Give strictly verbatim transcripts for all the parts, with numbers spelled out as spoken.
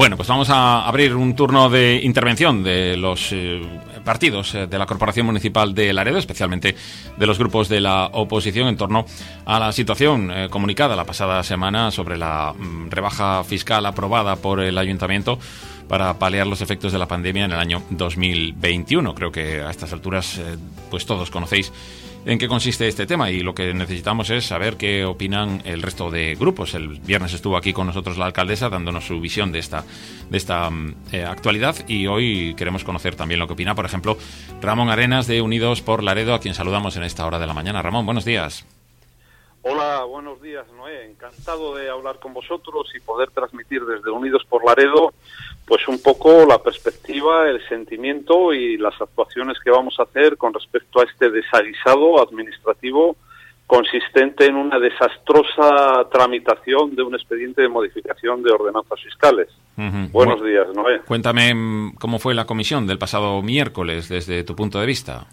Bueno, pues vamos a abrir un turno de intervención de los eh, partidos eh, de la Corporación Municipal de Laredo, especialmente de los grupos de la oposición, en torno a la situación eh, comunicada la pasada semana sobre la mm, rebaja fiscal aprobada por el Ayuntamiento para paliar los efectos de la pandemia en el año dos mil veintiuno. Creo que a estas alturas eh, pues todos conocéis en qué consiste este tema, y lo que necesitamos es saber qué opinan el resto de grupos. El viernes estuvo aquí con nosotros la alcaldesa dándonos su visión de esta de esta eh, actualidad, y hoy queremos conocer también lo que opina, por ejemplo, Ramón Arenas de Unidos por Laredo, a quien saludamos en esta hora de la mañana. Ramón, buenos días. Hola, buenos días, Noé. Encantado de hablar con vosotros y poder transmitir desde Unidos por Laredo pues un poco la perspectiva, el sentimiento y las actuaciones que vamos a hacer con respecto a este desaguisado administrativo consistente en una desastrosa tramitación de un expediente de modificación de ordenanzas fiscales. Uh-huh. Buenos bueno, días, Noé. Cuéntame cómo fue la comisión del pasado miércoles desde tu punto de vista.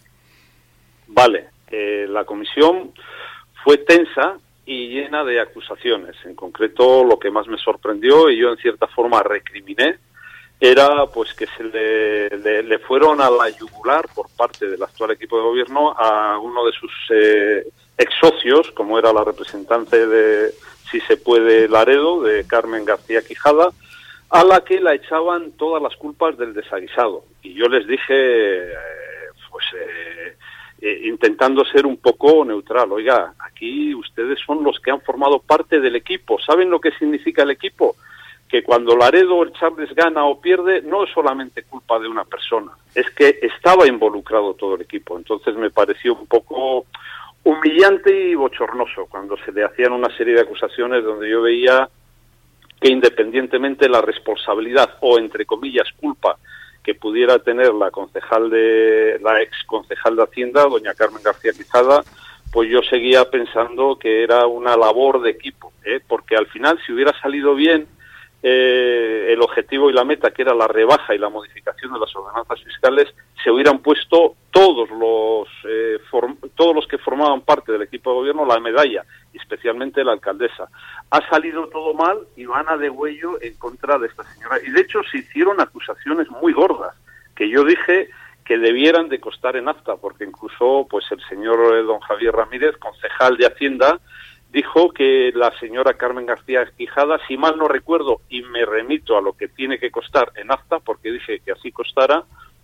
Vale, eh, la comisión fue tensa y llena de acusaciones. En concreto, lo que más me sorprendió y yo en cierta forma recriminé era pues que se le, le, le fueron a la yugular por parte del actual equipo de gobierno a uno de sus eh, ex socios, como era la representante de Si se puede Laredo, de Carmen García Quijada, a la que la echaban todas las culpas del desaguisado. Y yo les dije, eh, pues eh, eh, intentando ser un poco neutral, oiga, aquí ustedes son los que han formado parte del equipo. ¿Saben lo que significa el equipo? Que cuando Laredo o el Charles gana o pierde, no es solamente culpa de una persona, es que estaba involucrado todo el equipo. Entonces me pareció un poco humillante y bochornoso cuando se le hacían una serie de acusaciones donde yo veía que independientemente la responsabilidad o, entre comillas, culpa que pudiera tener la concejal de la ex concejal de Hacienda, doña Carmen García Quijada, pues yo seguía pensando que era una labor de equipo, ¿eh? Porque al final, si hubiera salido bien Eh, el objetivo y la meta, que era la rebaja y la modificación de las ordenanzas fiscales, se hubieran puesto todos los eh, form, todos los que formaban parte del equipo de gobierno la medalla, especialmente la alcaldesa. Ha salido todo mal y van a degüello en contra de esta señora. Y de hecho se hicieron acusaciones muy gordas, que yo dije que debieran de costar en acta, porque incluso pues el señor eh, don Javier Ramírez, concejal de Hacienda, dijo que la señora Carmen García Quijada, si mal no recuerdo, y me remito a lo que tiene que costar en acta, porque dije que así costara,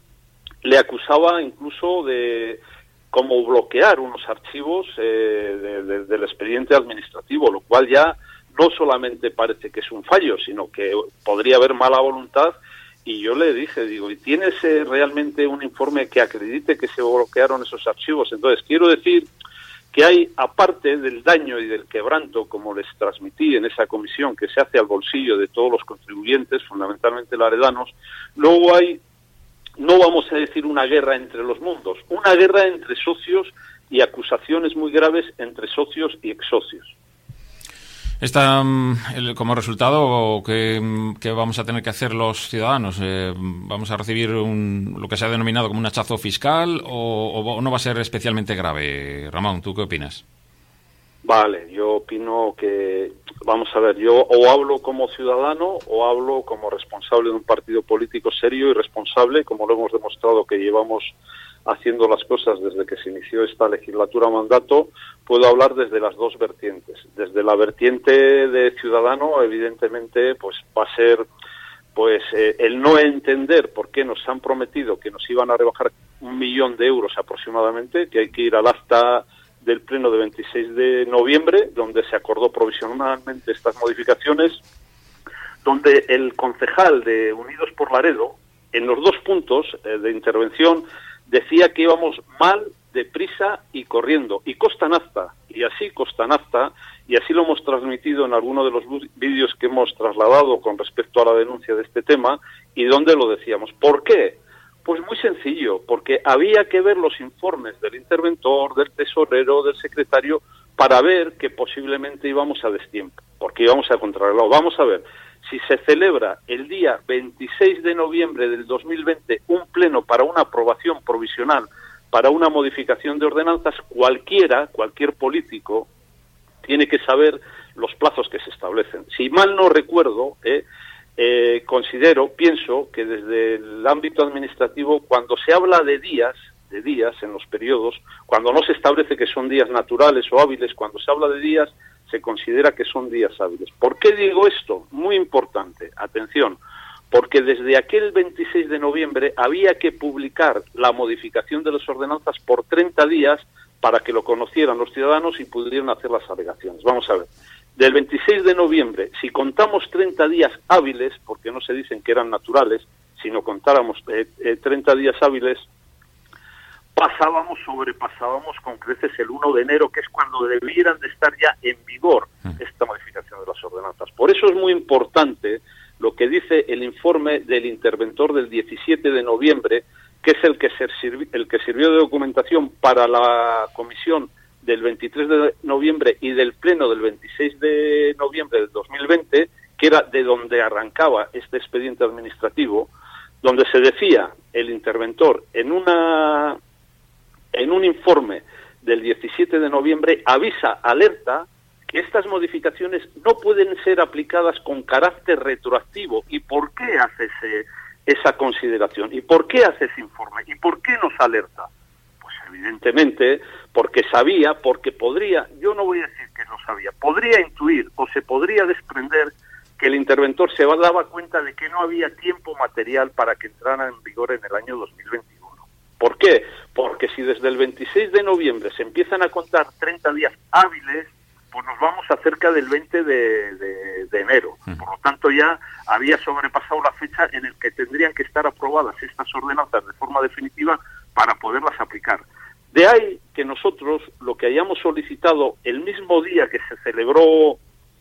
le acusaba incluso de como bloquear unos archivos eh, de, de, del expediente administrativo, lo cual ya no solamente parece que es un fallo, sino que podría haber mala voluntad. Y yo le dije, digo, ¿y tienes eh, realmente un informe que acredite que se bloquearon esos archivos? Entonces, quiero decir que hay, aparte del daño y del quebranto, como les transmití en esa comisión, que se hace al bolsillo de todos los contribuyentes, fundamentalmente laredanos, luego hay, no vamos a decir una guerra entre los mundos, una guerra entre socios y acusaciones muy graves entre socios y ex-socios. Está como resultado que, que vamos a tener que hacer los ciudadanos. Eh, ¿Vamos a recibir un, lo que se ha denominado como un hachazo fiscal o, o no va a ser especialmente grave? Ramón, ¿tú qué opinas? Vale, yo opino que, vamos a ver, yo o hablo como ciudadano o hablo como responsable de un partido político serio y responsable, como lo hemos demostrado que llevamos haciendo las cosas desde que se inició esta legislatura mandato. Puedo hablar desde las dos vertientes. Desde la vertiente de ciudadano, evidentemente, pues va a ser pues eh, el no entender por qué nos han prometido que nos iban a rebajar un millón de euros aproximadamente, que hay que ir al acta del pleno de veintiséis de noviembre, donde se acordó provisionalmente estas modificaciones, donde el concejal de Unidos por Laredo, en los dos puntos eh, de intervención, decía que íbamos mal, deprisa y corriendo, y costa nafta, y así costa nafta, y así lo hemos transmitido en alguno de los vídeos que hemos trasladado con respecto a la denuncia de este tema, y donde lo decíamos. ¿Por qué? Pues muy sencillo, porque había que ver los informes del interventor, del tesorero, del secretario, para ver que posiblemente íbamos a destiempo, porque íbamos a contrarreloj. Vamos a ver, si se celebra el día veintiséis de noviembre del dos mil veinte un pleno para una aprobación provisional, para una modificación de ordenanzas, cualquiera, cualquier político, tiene que saber los plazos que se establecen. Si mal no recuerdo, eh, eh, considero, pienso que desde el ámbito administrativo, cuando se habla de días, de días en los periodos, cuando no se establece que son días naturales o hábiles, cuando se habla de días, se considera que son días hábiles. ¿Por qué digo esto? Muy importante, atención, porque desde aquel veintiséis de noviembre había que publicar la modificación de las ordenanzas por treinta días para que lo conocieran los ciudadanos y pudieran hacer las alegaciones. Vamos a ver, del veintiséis de noviembre, si contamos treinta días hábiles, porque no se dicen que eran naturales, sino contáramos eh, eh, treinta días hábiles, pasábamos, sobrepasábamos con creces el uno de enero, que es cuando debieran de estar ya en vigor esta modificación de las ordenanzas. Por eso es muy importante lo que dice el informe del interventor del diecisiete de noviembre, que es el que, se sirvi- el que sirvió de documentación para la comisión del veintitrés de noviembre y del pleno del veintiséis de noviembre del dos mil veinte, que era de donde arrancaba este expediente administrativo, donde se decía el interventor en una en un informe del diecisiete de noviembre, avisa, alerta, que estas modificaciones no pueden ser aplicadas con carácter retroactivo. ¿Y por qué hace ese, esa consideración? ¿Y por qué hace ese informe? ¿Y por qué nos alerta? Pues evidentemente porque sabía, porque podría, yo no voy a decir que no sabía, podría intuir o se podría desprender que el interventor se daba cuenta de que no había tiempo material para que entrara en vigor en el año dos mil veintiuno. ¿Por qué? Porque si desde el veintiséis de noviembre se empiezan a contar treinta días hábiles, pues nos vamos a cerca del veinte de, de, de enero. Por lo tanto, ya había sobrepasado la fecha en la que tendrían que estar aprobadas estas ordenanzas de forma definitiva para poderlas aplicar. De ahí que nosotros lo que hayamos solicitado el mismo día que se celebró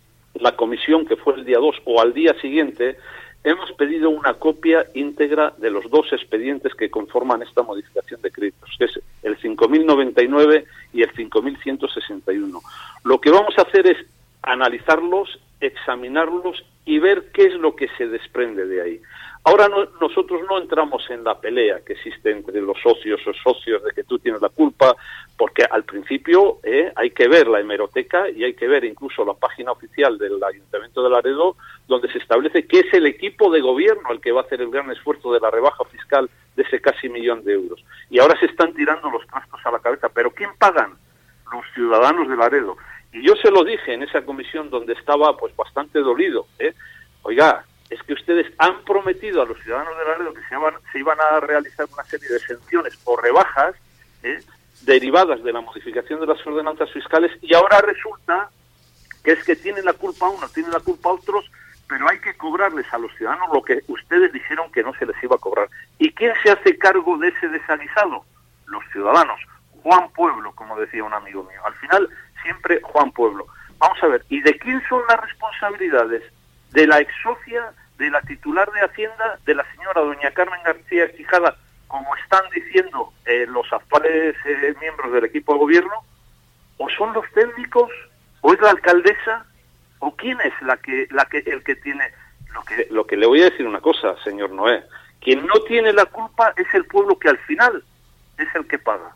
la comisión, que fue el día dos, o al día siguiente, hemos pedido una copia íntegra de los dos expedientes que conforman esta modificación de créditos, que es el cinco mil noventa y nueve y el cinco mil ciento sesenta y uno. Lo que vamos a hacer es analizarlos, examinarlos y ver qué es lo que se desprende de ahí. Ahora no, nosotros no entramos en la pelea que existe entre los socios o socios de que tú tienes la culpa, porque al principio eh, hay que ver la hemeroteca y hay que ver incluso la página oficial del Ayuntamiento de Laredo, donde se establece que es el equipo de gobierno el que va a hacer el gran esfuerzo de la rebaja fiscal de ese casi millón de euros. Y ahora se están tirando los trastos a la cabeza. ¿Pero quién pagan? Los ciudadanos de Laredo. Y yo se lo dije en esa comisión donde estaba pues bastante dolido. ¿eh? Oiga, es que ustedes han prometido a los ciudadanos de Laredo que se iban, se iban a realizar una serie de exenciones o rebajas ¿eh? derivadas de la modificación de las ordenanzas fiscales, y ahora resulta que es que tienen la culpa unos, tienen la culpa otros, pero hay que cobrarles a los ciudadanos lo que ustedes dijeron que no se les iba a cobrar. ¿Y quién se hace cargo de ese desaguisado? Los ciudadanos. Juan Pueblo, como decía un amigo mío. Al final, siempre Juan Pueblo. Vamos a ver, ¿y de quién son las responsabilidades? De la ex socia, de la titular de Hacienda, de la señora doña Carmen García Quijada, como están diciendo eh, los actuales eh, miembros del equipo de gobierno, o son los técnicos, o es la alcaldesa, o quién es la que, la que, el que tiene. Lo que, lo que le voy a decir una cosa, señor Noé, quien no tiene la culpa es el pueblo, que al final es el que paga.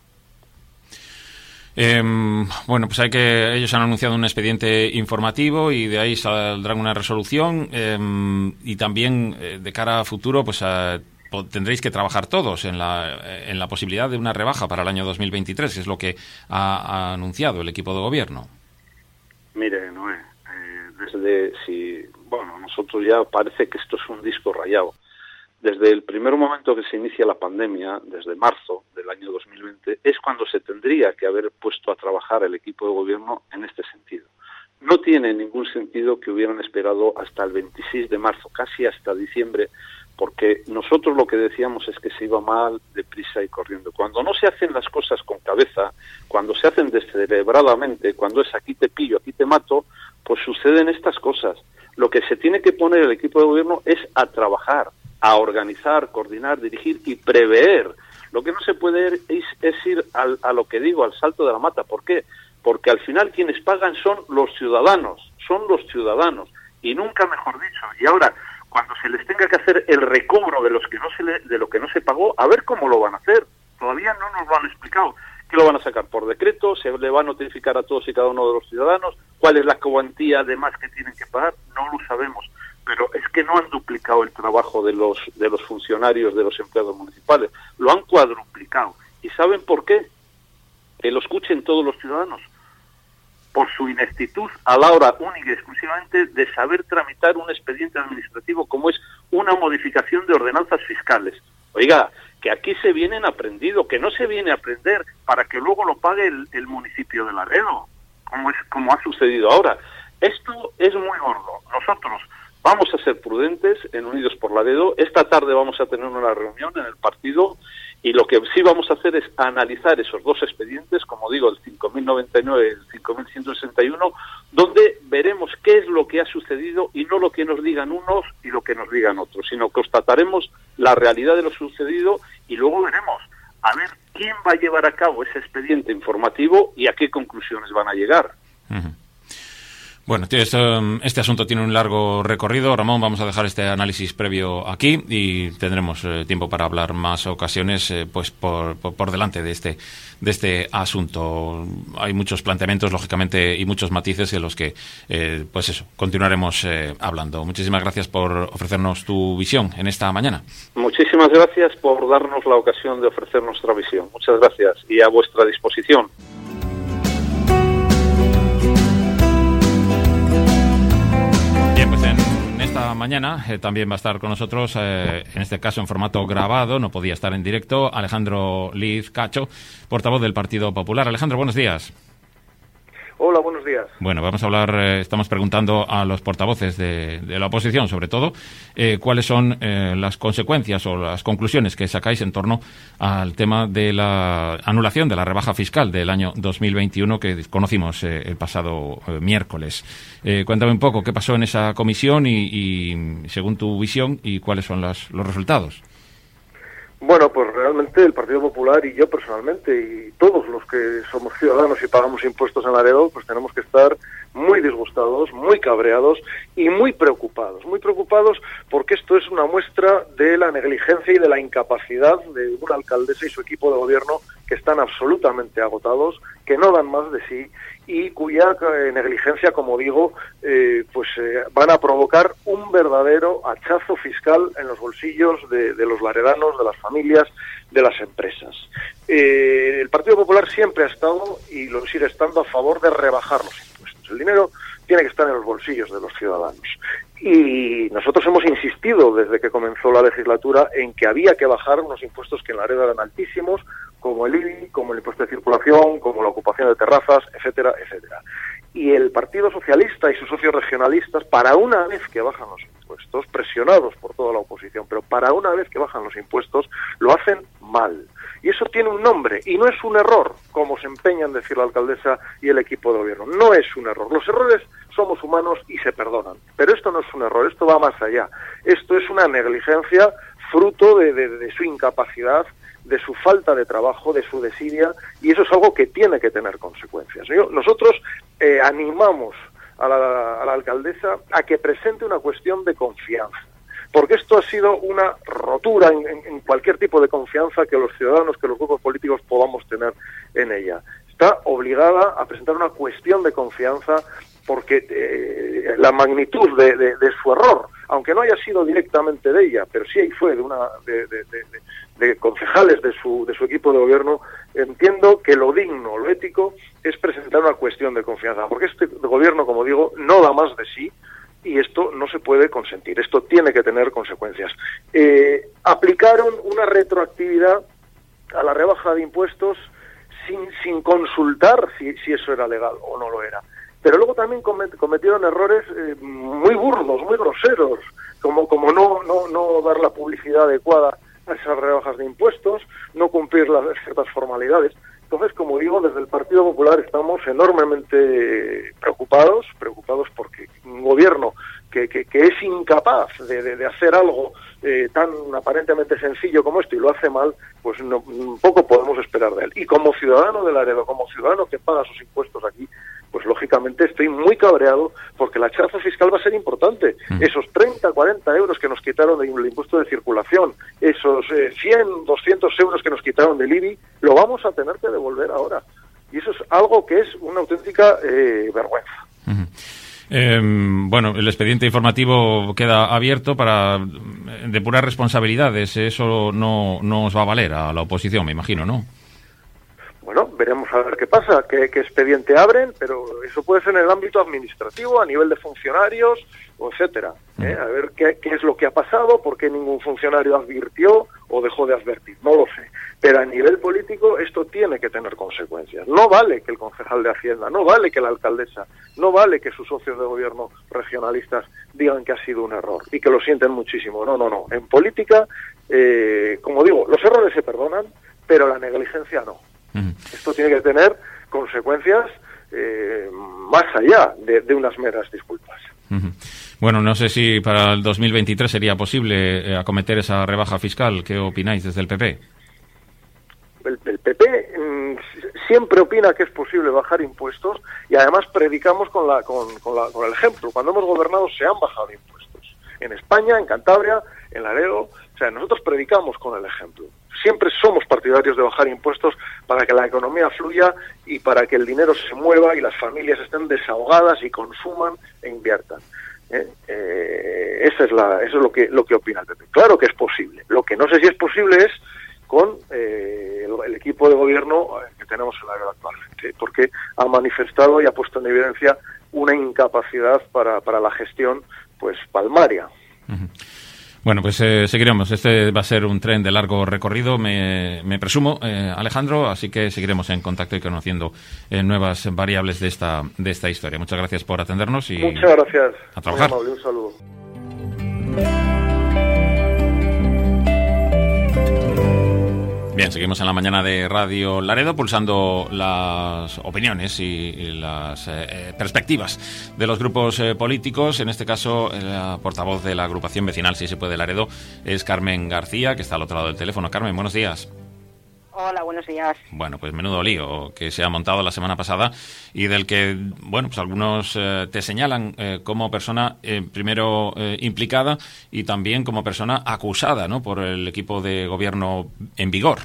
Eh, bueno, pues hay que ellos han anunciado un expediente informativo y de ahí saldrá una resolución eh, y también eh, de cara a futuro pues a, tendréis que trabajar todos en la en la posibilidad de una rebaja para el año dos mil veintitrés, que es lo que ha, ha anunciado el equipo de gobierno. Mire, Noé, eh, desde si bueno, nosotros ya parece que esto es un disco rayado. Desde el primer momento que se inicia la pandemia, desde marzo del año dos mil veinte, es cuando se tendría que haber puesto a trabajar el equipo de gobierno en este sentido. No tiene ningún sentido que hubieran esperado hasta el veintiséis de marzo, casi hasta diciembre, porque nosotros lo que decíamos es que se iba mal, deprisa y corriendo. Cuando no se hacen las cosas con cabeza, cuando se hacen descerebradamente, cuando es aquí te pillo, aquí te mato, pues suceden estas cosas. Lo que se tiene que poner el equipo de gobierno es a trabajar, a organizar, coordinar, dirigir y prever. Lo que no se puede es, es ir al, a lo que digo, al salto de la mata. ¿Por qué? Porque al final quienes pagan son los ciudadanos, son los ciudadanos, y nunca mejor dicho. Y ahora, cuando se les tenga que hacer el recobro de los que no se le, de lo que no se pagó, a ver cómo lo van a hacer. Todavía no nos lo han explicado. ¿Qué lo van a sacar por decreto? ¿Se le va a notificar a todos y cada uno de los ciudadanos? ¿Cuál es la cuantía de más que tienen que pagar? No lo sabemos. pero es que no han duplicado el trabajo de los, de los funcionarios, de los empleados municipales, lo han cuadruplicado. ¿Y saben por qué? Que lo escuchen todos los ciudadanos. Por su ineptitud a la hora única y exclusivamente de saber tramitar un expediente administrativo como es una modificación de ordenanzas fiscales. Oiga, que aquí se vienen aprendido, que no se viene a aprender para que luego lo pague el, el municipio de Laredo, como es como ha sucedido ahora. Esto es muy gordo. Nosotros vamos a ser prudentes en Unidos por Laredo. Esta tarde vamos a tener una reunión en el partido y lo que sí vamos a hacer es analizar esos dos expedientes, como digo, el cinco mil noventa y nueve y el cinco mil ciento sesenta y uno, donde veremos qué es lo que ha sucedido y no lo que nos digan unos y lo que nos digan otros, sino constataremos la realidad de lo sucedido y luego veremos a ver quién va a llevar a cabo ese expediente informativo y a qué conclusiones van a llegar. Uh-huh. Bueno, este asunto tiene un largo recorrido. Ramón, vamos a dejar este análisis previo aquí y tendremos eh, tiempo para hablar más ocasiones eh, pues por, por, por delante de este de este asunto. Hay muchos planteamientos, lógicamente, y muchos matices en los que, eh, pues eso, continuaremos eh, hablando. Muchísimas gracias por ofrecernos tu visión en esta mañana. Muchísimas gracias por darnos la ocasión de ofrecer nuestra visión. Muchas gracias y a vuestra disposición. Esta mañana eh, también va a estar con nosotros, eh, en este caso en formato grabado, no podía estar en directo, Alejandro Liz Cacho, portavoz del Partido Popular. Alejandro, buenos días. Hola, buenos días. Bueno, vamos a hablar, eh, estamos preguntando a los portavoces de, de la oposición, sobre todo, eh, cuáles son eh, las consecuencias o las conclusiones que sacáis en torno al tema de la anulación de la rebaja fiscal del año dos mil veintiuno que conocimos eh, el pasado eh, miércoles. Eh, cuéntame un poco qué pasó en esa comisión y, y según tu visión, y cuáles son las, los resultados. Bueno, pues realmente el Partido Popular y yo personalmente y todos los que somos ciudadanos y pagamos impuestos en Laredo, pues tenemos que estar muy disgustados, muy cabreados y muy preocupados. Muy preocupados porque esto es una muestra de la negligencia y de la incapacidad de una alcaldesa y su equipo de gobierno que están absolutamente agotados, que no dan más de sí y cuya eh, negligencia, como digo, eh, pues eh, van a provocar un verdadero hachazo fiscal en los bolsillos de, de los laredanos, de las familias, de las empresas. Eh, el Partido Popular siempre ha estado, y lo sigue estando, a favor de rebajar los impuestos. El dinero tiene que estar en los bolsillos de los ciudadanos. Y nosotros hemos insistido desde que comenzó la legislatura en que había que bajar unos impuestos que en Laredo eran altísimos, como el I B I, como el impuesto de circulación, como la ocupación de terrazas, etcétera, etcétera. Y el Partido Socialista y sus socios regionalistas, para una vez que bajan los impuestos, presionados por toda la oposición, pero para una vez que bajan los impuestos, lo hacen mal. Y eso tiene un nombre, y no es un error, como se empeña en decir la alcaldesa y el equipo de gobierno. No es un error. Los errores somos humanos y se perdonan. Pero esto no es un error, esto va más allá. Esto es una negligencia fruto de, de, de su incapacidad, de su falta de trabajo, de su desidia, y eso es algo que tiene que tener consecuencias. Yo, nosotros eh, animamos a la, a la alcaldesa a que presente una cuestión de confianza, porque esto ha sido una rotura en, en, en cualquier tipo de confianza que los ciudadanos, que los grupos políticos podamos tener en ella. Está obligada a presentar una cuestión de confianza porque eh, la magnitud de, de, de su error, aunque no haya sido directamente de ella, pero sí fue de una de, de, de, de concejales de su de su equipo de gobierno, entiendo que lo digno, lo ético, es presentar una cuestión de confianza, porque este gobierno, como digo, no da más de sí, y esto no se puede consentir, esto tiene que tener consecuencias. Eh, aplicaron una retroactividad a la rebaja de impuestos sin, sin consultar si, si eso era legal o no lo era. Pero luego también cometieron errores eh, muy burdos, muy groseros, como, como no, no, no dar la publicidad adecuada a esas rebajas de impuestos, no cumplir las ciertas formalidades. Entonces, como digo, desde el Partido Popular estamos enormemente preocupados, preocupados porque un gobierno que, que, que es incapaz de, de, de hacer algo eh, tan aparentemente sencillo como esto y lo hace mal, pues no, poco podemos esperar de él. Y como ciudadano de Laredo, como ciudadano que paga sus impuestos aquí, pues lógicamente estoy muy cabreado porque el hachazo fiscal va a ser importante. Mm. Esos treinta, cuarenta euros que nos quitaron del impuesto de circulación, esos eh, cien, doscientos euros que nos quitaron del I B I, lo vamos a tener que devolver ahora. Y eso es algo que es una auténtica eh, vergüenza. Mm-hmm. Eh, bueno, el expediente informativo queda abierto para depurar responsabilidades. Eso no, no os va a valer a la oposición, me imagino, ¿no? Bueno, veremos a ver qué pasa, qué, qué expediente abren, pero eso puede ser en el ámbito administrativo, a nivel de funcionarios, o etcétera. ¿eh? A ver qué, qué es lo que ha pasado, por qué ningún funcionario advirtió o dejó de advertir, no lo sé. Pero a nivel político esto tiene que tener consecuencias. No vale que el concejal de Hacienda, no vale que la alcaldesa, no vale que sus socios de gobierno regionalistas digan que ha sido un error y que lo sienten muchísimo. No, no, no. En política, eh, como digo, los errores se perdonan, pero la negligencia no. Uh-huh. Esto tiene que tener consecuencias eh, más allá de, de unas meras disculpas. Uh-huh. Bueno, no sé si para el dos mil veintitrés sería posible eh, acometer esa rebaja fiscal. ¿Qué opináis desde el P P? El, el P P mmm, siempre opina que es posible bajar impuestos y además predicamos con, la, con, con, la, con el ejemplo. Cuando hemos gobernado se han bajado impuestos. En España, en Cantabria, en Laredo. O sea, nosotros predicamos con el ejemplo. Siempre somos partidarios de bajar impuestos para que la economía fluya y para que el dinero se mueva y las familias estén desahogadas y consuman e inviertan. ¿Eh? Eh, esa es la, eso es lo que, lo que opina el P P. Claro que es posible. Lo que no sé si es posible es con eh, el, el equipo de gobierno que tenemos en la guerra actualmente, porque ha manifestado y ha puesto en evidencia una incapacidad para, para la gestión pues palmaria. Uh-huh. Bueno, pues eh, seguiremos. Este va a ser un tren de largo recorrido, me, me presumo, eh, Alejandro, así que seguiremos en contacto y conociendo eh, nuevas variables de esta de esta historia. Muchas gracias por atendernos y muchas gracias. A trabajar. Muy amable, un saludo. Bien, seguimos en la mañana de Radio Laredo pulsando las opiniones y, y las eh, perspectivas de los grupos eh, políticos. En este caso, la portavoz de la agrupación vecinal Si se puede Laredo es Carmen García, que está al otro lado del teléfono. Carmen, buenos días. Hola, buenos días. Bueno, pues menudo lío que se ha montado la semana pasada y del que, bueno, pues algunos eh, te señalan eh, como persona eh, primero eh, implicada y también como persona acusada, ¿no?, por el equipo de gobierno en vigor.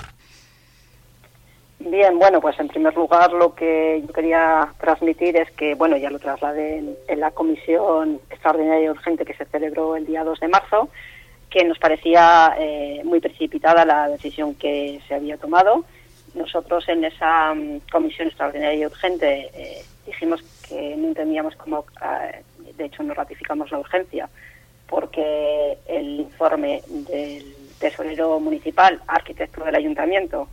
Bien, bueno, pues en primer lugar lo que yo quería transmitir es que, bueno, ya lo trasladé en, en la comisión extraordinaria y urgente que se celebró el día dos de marzo, que nos parecía eh, muy precipitada la decisión que se había tomado. Nosotros en esa um, comisión extraordinaria y urgente eh, dijimos que no entendíamos cómo, eh, de hecho no ratificamos la urgencia, porque el informe del tesorero municipal, arquitecto del ayuntamiento,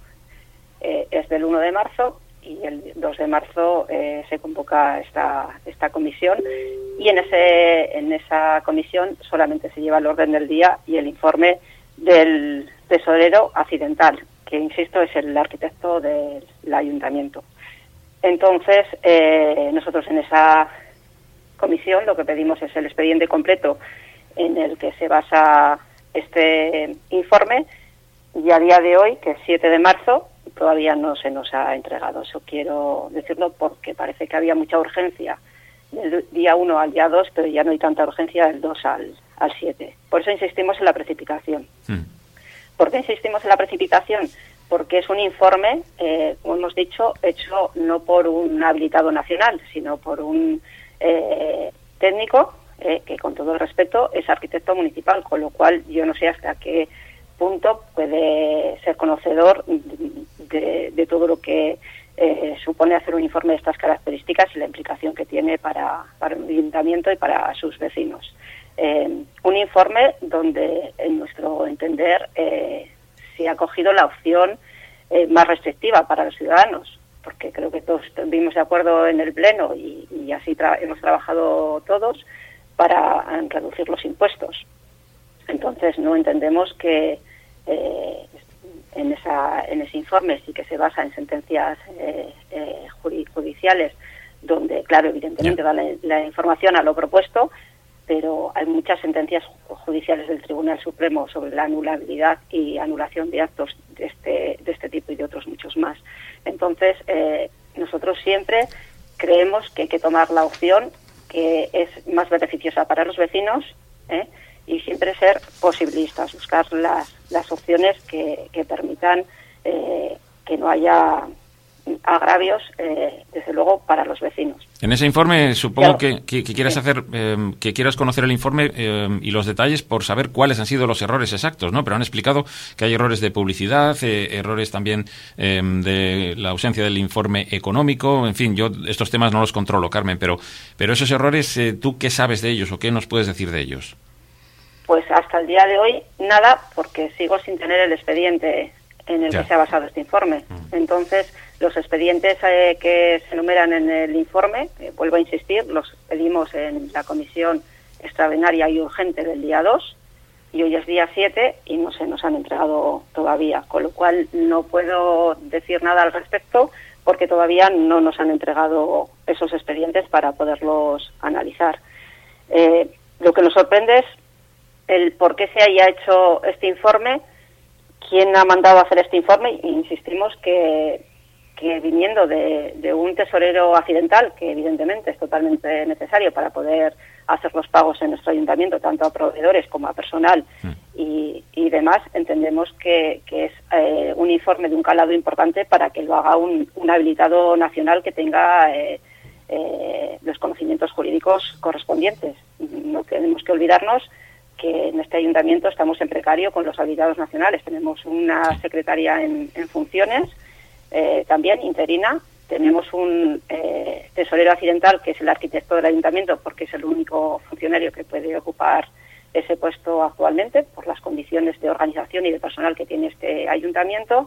eh, es del uno de marzo y el dos de marzo eh, se convoca esta esta comisión y en ese en esa comisión solamente se lleva el orden del día y el informe del tesorero accidental, que insisto es el arquitecto del ayuntamiento. Entonces eh, nosotros en esa comisión lo que pedimos es el expediente completo en el que se basa este informe y a día de hoy, que es siete de marzo, todavía no se nos ha entregado. Eso quiero decirlo porque parece que había mucha urgencia del día uno al día dos, pero ya no hay tanta urgencia del dos al siete. Por eso insistimos en la precipitación. Mm. ¿Por qué insistimos en la precipitación? Porque es un informe, eh, como hemos dicho, hecho no por un habilitado nacional, sino por un eh, técnico eh, que, con todo el respeto, es arquitecto municipal, con lo cual yo no sé hasta qué punto puede ser conocedor de, de todo lo que eh, supone hacer un informe de estas características y la implicación que tiene para, para el ayuntamiento y para sus vecinos. Eh, un informe donde, en nuestro entender, eh, se ha cogido la opción eh, más restrictiva para los ciudadanos, porque creo que todos estuvimos de acuerdo en el Pleno y, y así tra- hemos trabajado todos para reducir los impuestos. Entonces no entendemos que eh, en esa en ese informe sí que se basa en sentencias eh, eh, judiciales donde, claro, evidentemente da la, la información a lo propuesto, pero hay muchas sentencias judiciales del Tribunal Supremo sobre la anulabilidad y anulación de actos de este de este tipo y de otros muchos más. Entonces eh, nosotros siempre creemos que hay que tomar la opción que es más beneficiosa para los vecinos, ¿eh? y siempre ser posibilistas, buscar las, las opciones que, que permitan eh, que no haya agravios, eh, desde luego, para los vecinos. En ese informe, supongo Claro. que, que, que quieras Sí. hacer, eh, que quieras conocer el informe eh, y los detalles por saber cuáles han sido los errores exactos, ¿no? Pero han explicado que hay errores de publicidad, eh, errores también eh, de la ausencia del informe económico, en fin, yo estos temas no los controlo, Carmen, pero, pero esos errores, eh, ¿tú qué sabes de ellos o qué nos puedes decir de ellos? Pues hasta el día de hoy, nada, porque sigo sin tener el expediente en el Ya. que se ha basado este informe. Entonces, los expedientes eh, que se enumeran en el informe, eh, vuelvo a insistir, los pedimos en la comisión extraordinaria y urgente del día dos, y hoy es día siete y no se nos han entregado todavía, con lo cual no puedo decir nada al respecto porque todavía no nos han entregado esos expedientes para poderlos analizar. Eh, lo que nos sorprende es el por qué se haya hecho este informe, quién ha mandado a hacer este informe, e insistimos que, que viniendo de, de un tesorero accidental, que evidentemente es totalmente necesario para poder hacer los pagos en nuestro ayuntamiento, tanto a proveedores como a personal y, y demás, entendemos que, que es eh, un informe de un calado importante para que lo haga un, un habilitado nacional que tenga eh, eh, los conocimientos jurídicos correspondientes. No tenemos que olvidarnos que en este ayuntamiento estamos en precario con los habilitados nacionales. Tenemos una secretaria en, en funciones, eh, también interina. Tenemos un eh, tesorero accidental, que es el arquitecto del ayuntamiento, porque es el único funcionario que puede ocupar ese puesto actualmente, por las condiciones de organización y de personal que tiene este ayuntamiento.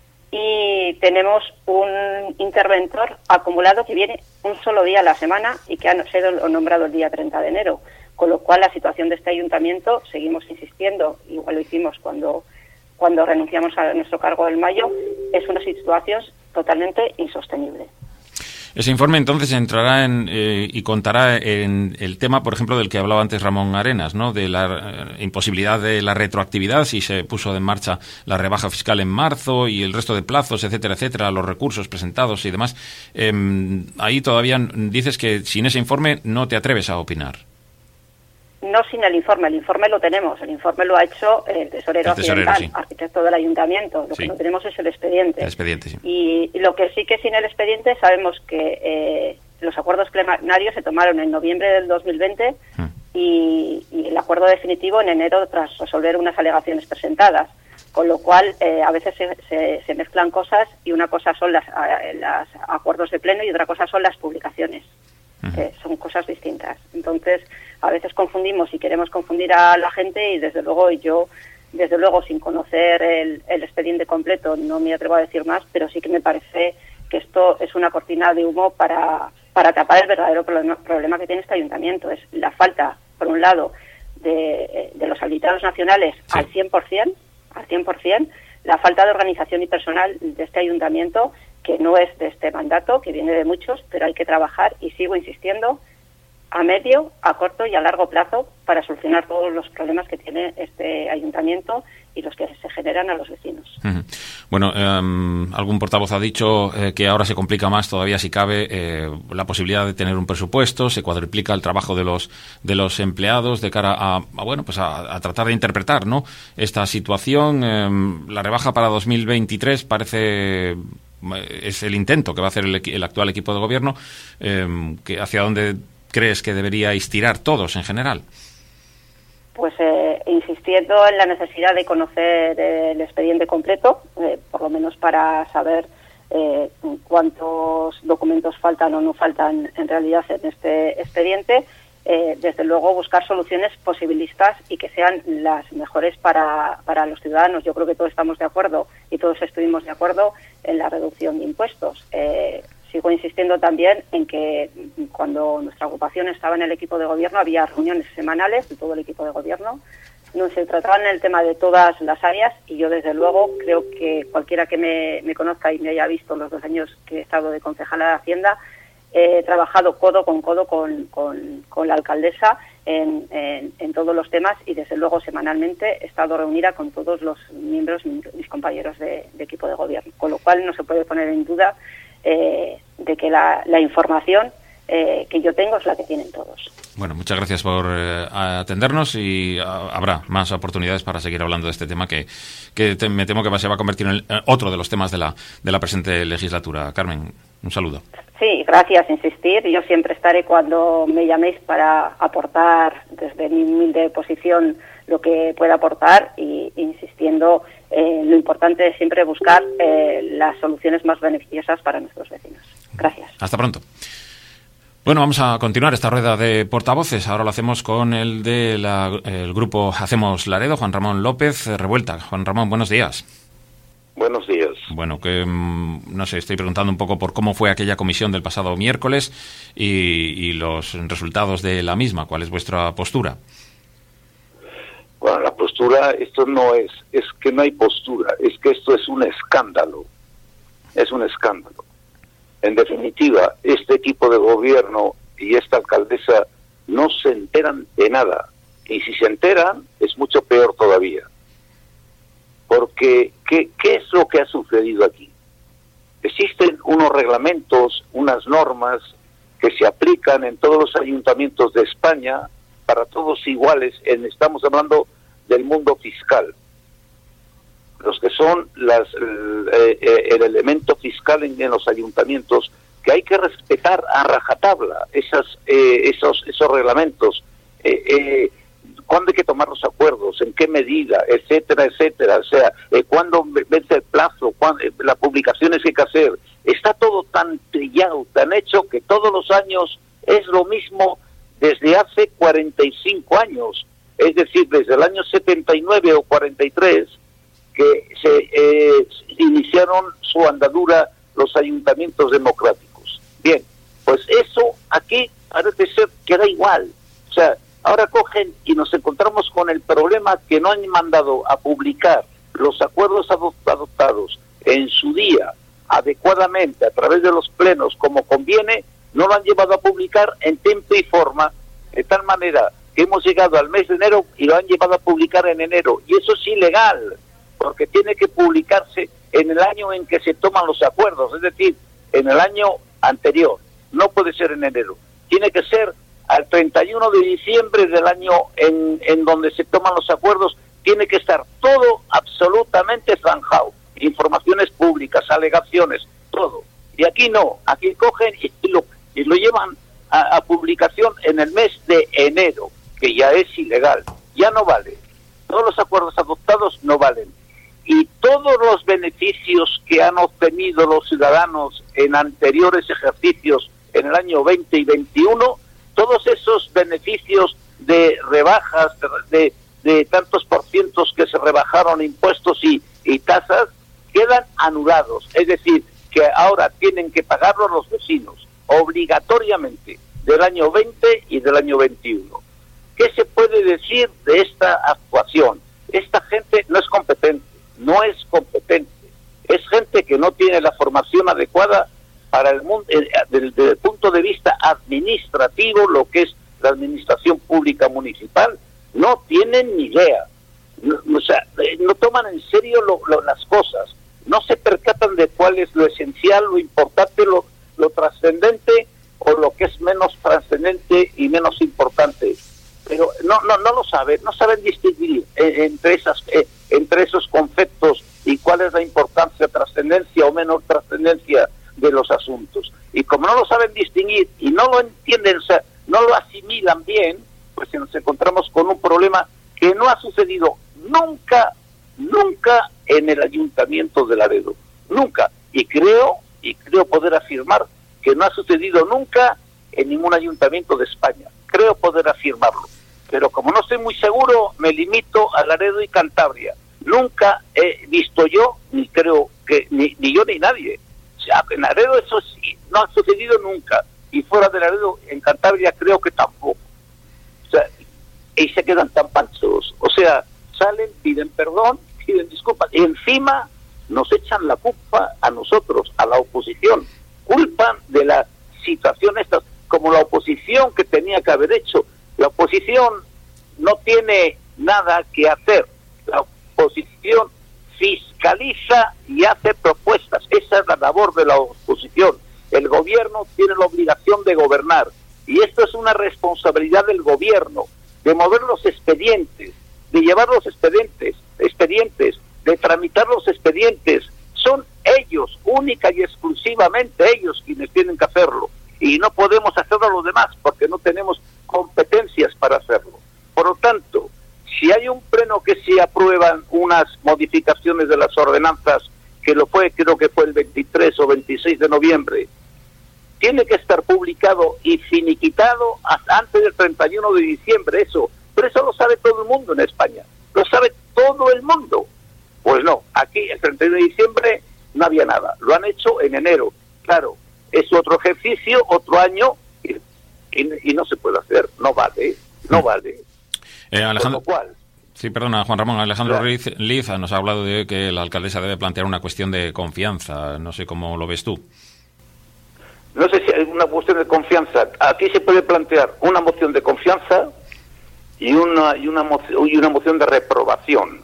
Y tenemos un interventor acumulado que viene un solo día a la semana y que ha sido nombrado el día treinta de enero. Con lo cual, la situación de este ayuntamiento, seguimos insistiendo, igual lo hicimos cuando, cuando renunciamos a nuestro cargo en mayo, es una situación totalmente insostenible. Ese informe entonces entrará en, eh, y contará en el tema, por ejemplo, del que hablaba antes Ramón Arenas, ¿no? De la eh, imposibilidad de la retroactividad, si se puso en marcha la rebaja fiscal en marzo y el resto de plazos, etcétera, etcétera, los recursos presentados y demás. Eh, ahí todavía dices que sin ese informe no te atreves a opinar. No sin el informe, el informe lo tenemos, el informe lo ha hecho el tesorero, el tesorero accidental, sí. arquitecto del ayuntamiento, lo Sí. que no tenemos es el expediente. El expediente, sí. Y, y lo que sí que sin el expediente sabemos que eh, los acuerdos plenarios se tomaron en noviembre del dos mil veinte Hmm. y, y el acuerdo definitivo en enero tras resolver unas alegaciones presentadas, con lo cual eh, a veces se, se, se mezclan cosas y una cosa son los acuerdos de pleno y otra cosa son las publicaciones. Eh, son cosas distintas. Entonces, a veces confundimos y queremos confundir a la gente y desde luego yo, desde luego sin conocer el, el expediente completo, no me atrevo a decir más, pero sí que me parece que esto es una cortina de humo para, para tapar el verdadero problema, problema que tiene este ayuntamiento. Es la falta, por un lado, de, de los habilitados nacionales sí. al cien por ciento, al cien por ciento, la falta de organización y personal de este ayuntamiento, que no es de este mandato, que viene de muchos, pero hay que trabajar, y sigo insistiendo, a medio, a corto y a largo plazo para solucionar todos los problemas que tiene este ayuntamiento y los que se generan a los vecinos. Uh-huh. Bueno, um, algún portavoz ha dicho eh, que ahora se complica más todavía, si cabe, eh, la posibilidad de tener un presupuesto, se cuadriplica el trabajo de los de los empleados de cara a, a bueno, pues a, a tratar de interpretar, ¿no?, esta situación. Eh, la rebaja para dos mil veintitrés parece es el intento que va a hacer el, el actual equipo de gobierno, eh, que hacia dónde crees que deberíais tirar todos en general. Pues eh, insistiendo en la necesidad de conocer eh, el expediente completo, eh, por lo menos para saber eh, cuántos documentos faltan o no faltan en realidad en este expediente. Eh, desde luego buscar soluciones posibilistas y que sean las mejores para, para los ciudadanos. Yo creo que todos estamos de acuerdo y todos estuvimos de acuerdo en la reducción de impuestos. Eh, sigo insistiendo también en que cuando nuestra agrupación estaba en el equipo de gobierno había reuniones semanales de todo el equipo de gobierno, no se trataban el tema de todas las áreas, y yo desde luego creo que cualquiera que me, me conozca y me haya visto los dos años que he estado de concejala de Hacienda, he trabajado codo con codo con, con, con la alcaldesa en, en, en todos los temas, y desde luego semanalmente he estado reunida con todos los miembros, mis compañeros de, de equipo de gobierno, con lo cual no se puede poner en duda eh, de que la, la información eh, que yo tengo es la que tienen todos. Bueno, muchas gracias por eh, atendernos y a, habrá más oportunidades para seguir hablando de este tema que, que te, me temo que se va a convertir en el, eh, otro de los temas de la, de la presente legislatura. Carmen, un saludo. Sí, gracias, insistir. Yo siempre estaré cuando me llaméis para aportar desde mi humilde posición lo que pueda aportar y insistiendo en eh, lo importante es siempre buscar eh, las soluciones más beneficiosas para nuestros vecinos. Gracias. Hasta pronto. Bueno, vamos a continuar esta rueda de portavoces. Ahora lo hacemos con el de la, el grupo Hacemos Laredo, Juan Ramón López Revuelta. Juan Ramón, buenos días. Buenos días. Bueno, que no sé, estoy preguntando un poco por cómo fue aquella comisión del pasado miércoles y, y los resultados de la misma. ¿Cuál es vuestra postura? Bueno, la postura, esto no es, es que no hay postura, es que esto es un escándalo. Es un escándalo. En definitiva, este equipo de gobierno y esta alcaldesa no se enteran de nada. Y si se enteran, es mucho peor todavía. Porque, ¿qué, qué es lo que ha sucedido aquí? Existen unos reglamentos, unas normas que se aplican en todos los ayuntamientos de España, para todos iguales, en, estamos hablando del mundo fiscal. Los que son las, el, el elemento fiscal en, en los ayuntamientos, que hay que respetar a rajatabla esas, eh, esos, esos reglamentos, eh, eh, cuándo hay que tomar los acuerdos, en qué medida, etcétera, etcétera, o sea, eh, cuándo vence el plazo, cuándo, eh, las publicaciones que hay que hacer, está todo tan trillado, tan hecho, que todos los años es lo mismo desde hace cuarenta y cinco años, es decir, desde el año setenta y nueve o cuarenta y tres, que se eh, iniciaron su andadura los ayuntamientos democráticos. Bien, pues eso aquí parece ser que da igual. O sea, ahora cogen y nos encontramos con el problema que no han mandado a publicar los acuerdos adoptados en su día adecuadamente a través de los plenos como conviene, no lo han llevado a publicar en tiempo y forma, de tal manera que hemos llegado al mes de enero y lo han llevado a publicar en enero. Y eso es ilegal, porque tiene que publicarse en el año en que se toman los acuerdos, es decir, en el año anterior. No puede ser en enero. Tiene que ser al treinta y uno de diciembre del año en, en donde se toman los acuerdos. Tiene que estar todo absolutamente zanjado. Informaciones públicas, alegaciones, todo. Y aquí no. Aquí cogen y lo, y lo llevan a, a publicación en el mes de enero, que ya es ilegal. Ya no vale. Todos los acuerdos adoptados no valen. Y todos los beneficios que han obtenido los ciudadanos en anteriores ejercicios, en el año veinte y veintiuno, todos esos beneficios de rebajas, de, de tantos por cientos que se rebajaron impuestos y, y tasas, quedan anulados. Es decir, que ahora tienen que pagarlos los vecinos, obligatoriamente, del año veinte y del año veintiuno. ¿Qué se puede decir de esta actuación? Esta gente no es competente. No es competente, es gente que no tiene la formación adecuada para el mundo, eh, desde, desde el punto de vista administrativo, lo que es la administración pública municipal, no tienen ni idea, no, o sea, eh, no toman en serio lo, lo, las cosas, no se percatan de cuál es lo esencial, lo importante, lo, lo trascendente o lo que es menos trascendente y menos importante. Pero no no no lo saben, no saben distinguir eh, entre esas eh, entre esos conceptos y cuál es la importancia, trascendencia o menor trascendencia de los asuntos. Y como no lo saben distinguir y no lo entienden, o sea, no lo asimilan bien, pues nos encontramos con un problema que no ha sucedido nunca, nunca en el Ayuntamiento de Laredo, nunca. Y creo, y creo poder afirmar que no ha sucedido nunca en ningún ayuntamiento de España. Creo poder afirmarlo. Pero como no estoy muy seguro, me limito a Laredo y Cantabria. Nunca he visto yo, ni creo que, ni, ni yo ni nadie. O sea, en Laredo eso sí, no ha sucedido nunca. Y fuera de Laredo, en Cantabria creo que tampoco. O sea, y se quedan tan panchos. O sea, salen, piden perdón, piden disculpas. Y encima nos echan la culpa a nosotros, a la oposición. Culpan de la situación esta, como la oposición que tenía que haber hecho. La oposición no tiene nada que hacer. La oposición fiscaliza y hace propuestas. Esa es la labor de la oposición. El gobierno tiene la obligación de gobernar Y esto es una responsabilidad del gobierno, de mover los expedientes, de llevar los expedientes, expedientes, de tramitar los expedientes. Son ellos, única y exclusivamente ellos, quienes tienen que hacerlo. Y no podemos hacerlo los demás porque no tenemos competencias para hacerlo. Por lo tanto, si hay un pleno que se aprueban unas modificaciones de las ordenanzas, que lo fue, creo que fue el veintitrés o veintiséis de noviembre, tiene que estar publicado y finiquitado hasta antes del treinta y uno de diciembre, eso. Pero eso lo sabe todo el mundo en España. Lo sabe todo el mundo. Pues no, aquí el treinta y uno de diciembre no había nada. Lo han hecho en enero. Claro, es otro ejercicio, otro año, y, y, y no se puede hacer. No vale, no vale. Eh, Alejandro, Por lo cual, sí, perdona, Juan Ramón. Alejandro claro. Liz, Liz nos ha hablado de que la alcaldesa debe plantear una cuestión de confianza. No sé cómo lo ves tú. No sé si hay una cuestión de confianza. Aquí se puede plantear una moción de confianza y una y una moción, y una moción de reprobación.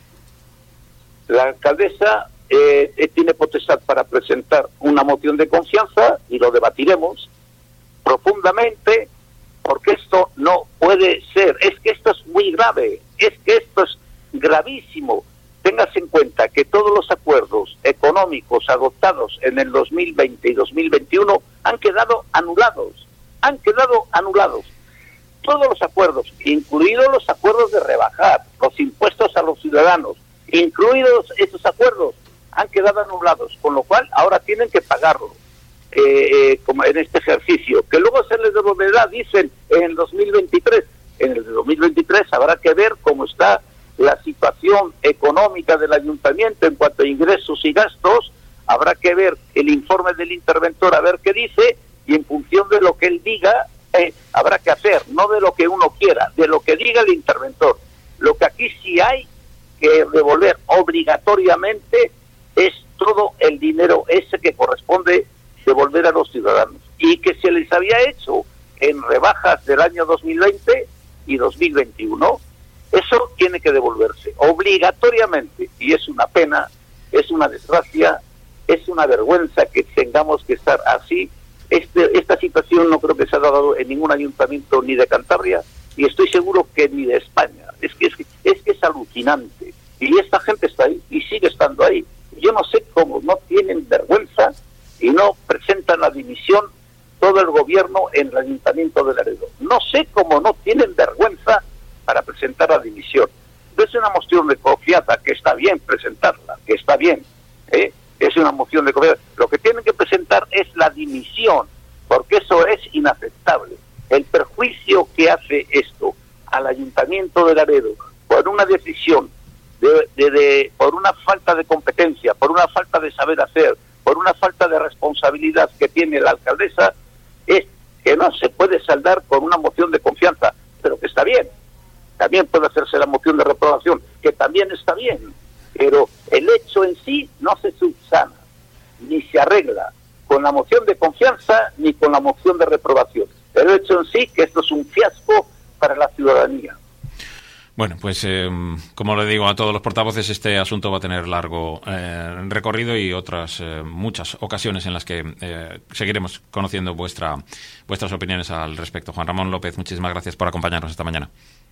La alcaldesa eh, eh, tiene potestad para presentar una moción de confianza y lo debatiremos profundamente, porque esto no puede ser. Es que esto es muy grave, es que esto es gravísimo. Tengas en cuenta que todos los acuerdos económicos adoptados en el dos mil veinte y dos mil veintiuno han quedado anulados, han quedado anulados. Todos los acuerdos, incluidos los acuerdos de rebajar los impuestos a los ciudadanos, incluidos esos acuerdos, han quedado anulados, con lo cual ahora tienen que pagarlo, eh, eh, como en este ejercicio, que luego se les devolverá, dicen, en el dos mil veintitrés. En el dos mil veintitrés habrá que ver cómo está la situación económica del ayuntamiento en cuanto a ingresos y gastos. Habrá que ver el informe del interventor, a ver qué dice, y en función de lo que él diga, eh, habrá que hacer, no de lo que uno quiera, de lo que diga el interventor. Lo que aquí sí hay que devolver obligatoriamente es todo el dinero ese que corresponde devolver a los ciudadanos, y que se les había hecho en rebajas del año dos mil veinte y dos mil veintiuno. Eso tiene que devolverse obligatoriamente, y es una pena, es una desgracia, es una vergüenza que tengamos que estar así. Este, esta situación no creo que se ha dado en ningún ayuntamiento ni de Cantabria, y estoy seguro que ni de España. Es que es, que, es, que es alucinante, y esta gente está ahí y sigue estando ahí. Yo no sé cómo no tienen vergüenza y no presentan la dimisión todo el gobierno en el Ayuntamiento de Laredo. No sé cómo no tienen vergüenza para presentar la dimisión. Es una moción de confianza, que está bien presentarla, que está bien, ¿eh? Es una moción de confianza. Lo que tienen que presentar es la dimisión, porque eso es inaceptable. El perjuicio que hace esto al Ayuntamiento de Laredo por una decisión, de, de, de, por una falta de competencia, por una falta de saber hacer, por una falta de responsabilidad que tiene la alcaldesa, es que no se puede saldar con una moción de confianza, pero que está bien. También puede hacerse la moción de reprobación, que también está bien, pero el hecho en sí no se subsana, ni se arregla con la moción de confianza ni con la moción de reprobación. El hecho en sí que esto es un fiasco para la ciudadanía. Bueno, pues eh, como le digo a todos los portavoces, este asunto va a tener largo eh, recorrido y otras eh, muchas ocasiones en las que eh, seguiremos conociendo vuestra vuestras opiniones al respecto. Juan Ramón López, muchísimas gracias por acompañarnos esta mañana.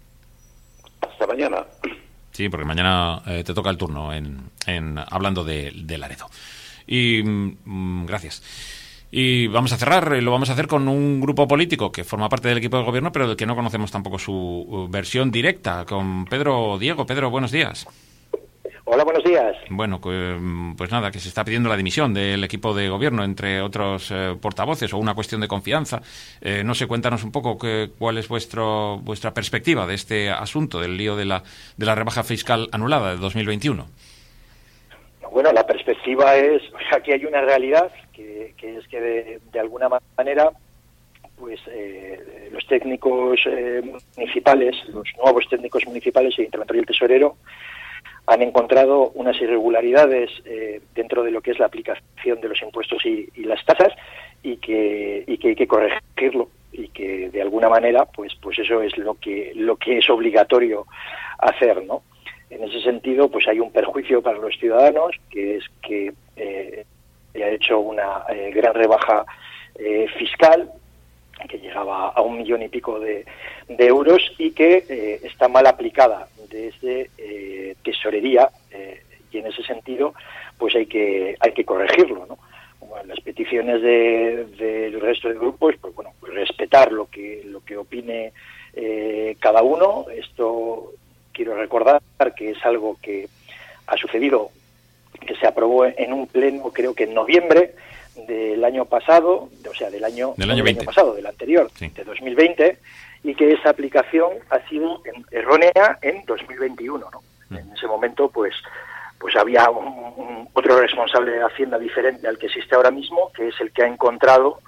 Hasta mañana. Sí, porque mañana eh, te toca el turno en, en hablando de, de Laredo. Y mm, gracias. Y vamos a cerrar, lo vamos a hacer con un grupo político que forma parte del equipo de gobierno, pero del que no conocemos tampoco su uh, versión directa, con Pedro Diego. Pedro, buenos días. Hola, buenos días. Bueno, pues nada, que se está pidiendo la dimisión del equipo de gobierno, entre otros eh, portavoces, o una cuestión de confianza. Eh, no sé, cuéntanos un poco que, cuál es vuestro vuestra perspectiva de este asunto, del lío de la, de la rebaja fiscal anulada de dos mil veintiuno. Bueno, la perspectiva es, aquí hay una realidad, que, que es que de, de alguna manera, pues eh, los técnicos eh, municipales, los nuevos técnicos municipales, el interventor y el tesorero, han encontrado unas irregularidades eh, dentro de lo que es la aplicación de los impuestos y, y las tasas, y que, y que hay que corregirlo, y que de alguna manera, pues, pues eso es lo que, lo que es obligatorio hacer, ¿no? En ese sentido, pues hay un perjuicio para los ciudadanos, que es que eh, ha hecho una eh, gran rebaja eh, fiscal, que llegaba a un millón y pico de, de euros y que eh, está mal aplicada desde eh, tesorería eh, y en ese sentido pues hay que hay que corregirlo, ¿no? Bueno, las peticiones de, del resto de grupos, pues bueno, pues respetar lo que lo que opine eh, cada uno. Esto quiero recordar que es algo que ha sucedido, que se aprobó en un pleno, creo que en noviembre del año pasado, o sea, del año, del año, del año pasado, del anterior, sí. de dos mil veinte, y que esa aplicación ha sido errónea en dos mil veintiuno, ¿no? Mm. En ese momento, pues, pues había un, un, otro responsable de Hacienda diferente al que existe ahora mismo, que es el que ha encontrado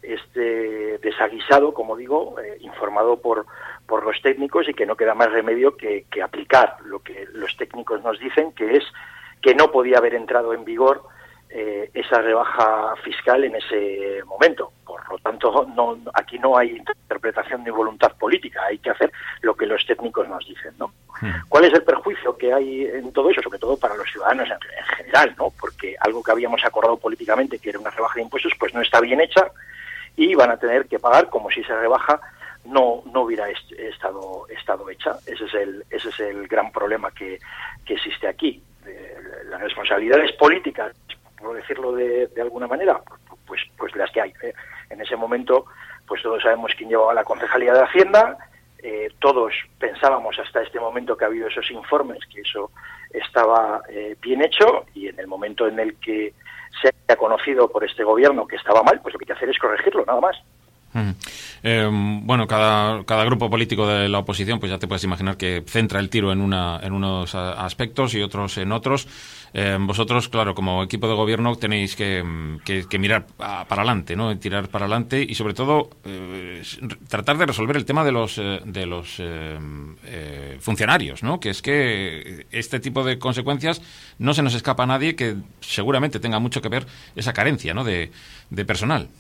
este desaguisado, como digo, eh, informado por por los técnicos, y que no queda más remedio que, que aplicar lo que los técnicos nos dicen, que es que no podía haber entrado en vigor eh, esa rebaja fiscal en ese momento. Por lo tanto, no, aquí no hay interpretación ni voluntad política, hay que hacer lo que los técnicos nos dicen, ¿no? ¿Cuál es el perjuicio que hay en todo eso? Sobre todo para los ciudadanos en, en general, ¿no? Porque algo que habíamos acordado políticamente, que era una rebaja de impuestos, pues no está bien hecha y van a tener que pagar como si esa rebaja no no hubiera est estado estado hecha. Ese es el ese es el gran problema que, que existe aquí. Eh, las responsabilidades políticas, por decirlo de, de alguna manera, pues pues las que hay. Eh. En ese momento, pues todos sabemos quién llevaba la Concejalía de Hacienda. Eh, todos pensábamos hasta este momento que ha habido esos informes, que eso estaba eh, bien hecho, y en el momento en el que se ha conocido por este gobierno que estaba mal, pues lo que hay que hacer es corregirlo, nada más. Mm. Eh, bueno, cada, cada grupo político de la oposición, pues ya te puedes imaginar que centra el tiro en una en unos aspectos y otros en otros. Eh, vosotros, claro, como equipo de gobierno tenéis que, que, que mirar a, para adelante, ¿no? Tirar para adelante y sobre todo eh, tratar de resolver el tema de los eh, de los eh, eh, funcionarios, ¿no? Que es que este tipo de consecuencias no se nos escapa a nadie, que seguramente tenga mucho que ver esa carencia, ¿no? de, de personal.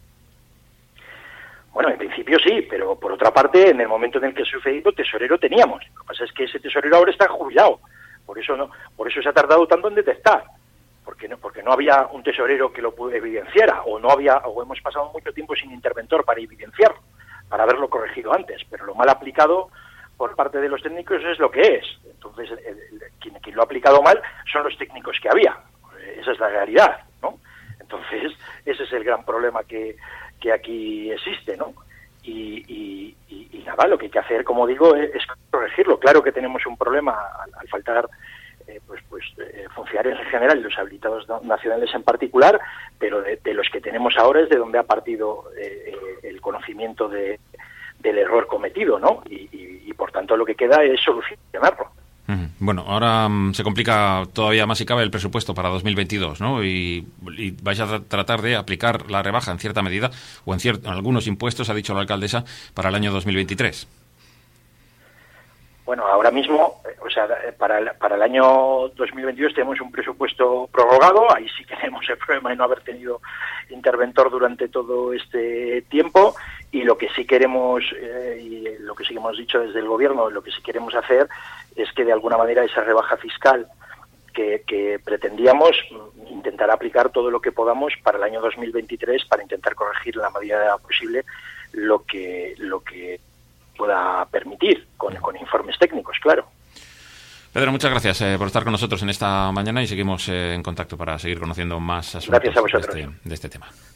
Bueno, en principio sí, pero por otra parte, en el momento en el que ha sucedido, tesorero teníamos. Lo que pasa es que ese tesorero ahora está jubilado. Por eso no, por eso se ha tardado tanto en detectar. Porque no, porque no había un tesorero que lo evidenciara, o no había, o hemos pasado mucho tiempo sin interventor para evidenciarlo, para haberlo corregido antes. Pero lo mal aplicado por parte de los técnicos es lo que es. Entonces, el, el, quien, quien lo ha aplicado mal son los técnicos que había. Esa es la realidad, ¿no? Entonces, ese es el gran problema que que aquí existe, ¿no? Y, y, y, y nada, lo que hay que hacer, como digo, es, es corregirlo. Claro que tenemos un problema al, al faltar eh, pues, pues eh, funcionarios en general y los habilitados nacionales en particular, pero de, de los que tenemos ahora es de donde ha partido eh, el conocimiento de, del error cometido, ¿no? Y, y, y por tanto lo que queda es solucionarlo. Bueno, ahora um, se complica todavía más si cabe el presupuesto para dos mil veintidós, ¿no? Y, y vais a tra tratar de aplicar la rebaja en cierta medida o en, en algunos impuestos, ha dicho la alcaldesa, para el año dos mil veintitrés. Bueno, ahora mismo, o sea, para el, para el año dos mil veintidós tenemos un presupuesto prorrogado. Ahí sí que tenemos el problema de no haber tenido interventor durante todo este tiempo, y lo que sí queremos, eh, y lo que sí hemos dicho desde el gobierno, lo que sí queremos hacer es que de alguna manera esa rebaja fiscal que, que pretendíamos, intentar aplicar todo lo que podamos para el año dos mil veintitrés, para intentar corregir en la medida posible lo que lo que pueda permitir, con, con informes técnicos, claro. Pedro, muchas gracias eh, por estar con nosotros en esta mañana, y seguimos eh, en contacto para seguir conociendo más asuntos gracias a vosotros. De, este, de este tema.